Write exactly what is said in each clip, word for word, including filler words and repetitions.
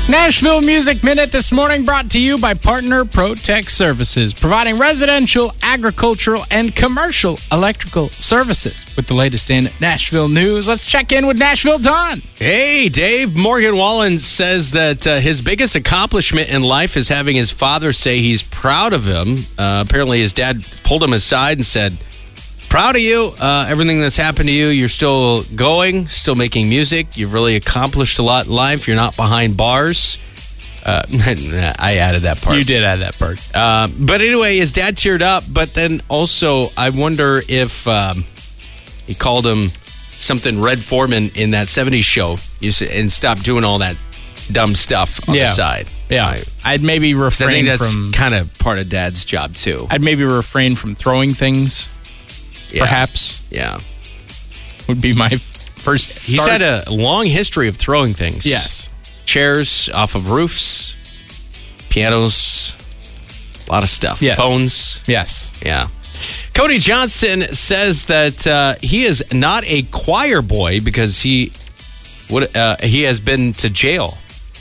Nashville Music Minute this morning brought to you by Partner Protect Services, providing residential, agricultural, and commercial electrical services. With the latest in Nashville news, let's check in with Nashville Don. Hey, Dave. Morgan Wallen says that uh, his biggest accomplishment in life is having his father say he's proud of him. Uh, apparently, his dad pulled him aside and said, proud of you. Uh, everything that's happened to you, you're still going, still making music. You've really accomplished a lot in life. You're not behind bars. Uh, I added that part. You did add that part. Uh, but anyway, his dad teared up. But then also, I wonder if um, he called him something Red Foreman in that seventies show and stopped doing all that dumb stuff on yeah. the side. Yeah. Right. I'd maybe refrain I think that's from... kind of part of Dad's job, too. I'd maybe refrain from throwing things. Yeah. Perhaps. Yeah. Would be my first start. He's had a long history of throwing things. Yes. Chairs off of roofs, pianos, a lot of stuff. Yes. Phones. Yes. Yeah. Cody Johnson says that uh, he is not a choir boy because he would uh, he has been to jail.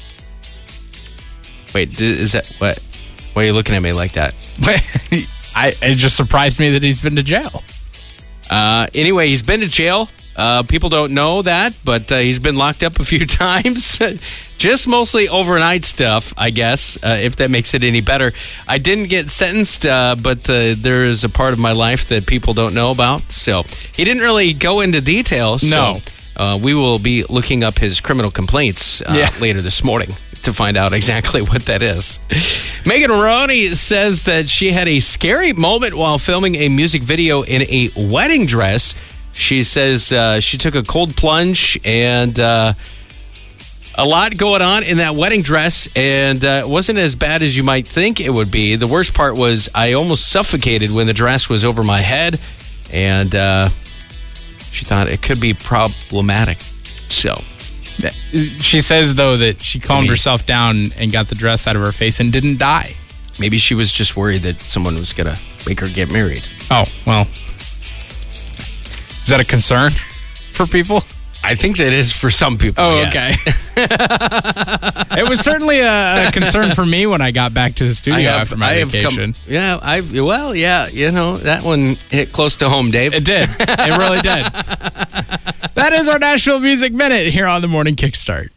Wait, is that what? Why are you looking at me like that? I it just surprised me that he's been to jail. Uh, anyway, he's been to jail. Uh, people don't know that, but uh, he's been locked up a few times. Just mostly overnight stuff, I guess, uh, if that makes it any better. I didn't get sentenced, uh, but uh, there is a part of my life that people don't know about. So he didn't really go into details. No. So, uh, we will be looking up his criminal complaints uh, yeah. later this morning to find out exactly what that is. Megan Roney says that she had a scary moment while filming a music video in a wedding dress. She says uh, she took a cold plunge and uh, a lot going on in that wedding dress, and uh, it wasn't as bad as you might think it would be. The worst part was I almost suffocated when the dress was over my head, and uh, she thought it could be problematic. So... She says, though, that she calmed Maybe. herself down and got the dress out of her face and didn't die. Maybe she was just worried that someone was going to make her get married. Oh, well. Is that a concern for people? I think that is for some people. Oh, yes. okay. It was certainly a, a concern for me when I got back to the studio have, after my I have vacation. Come, yeah, I well, yeah, you know, that one hit close to home, Dave. It did. It really did. That is our Nashville Music Minute here on the Morning Kickstart.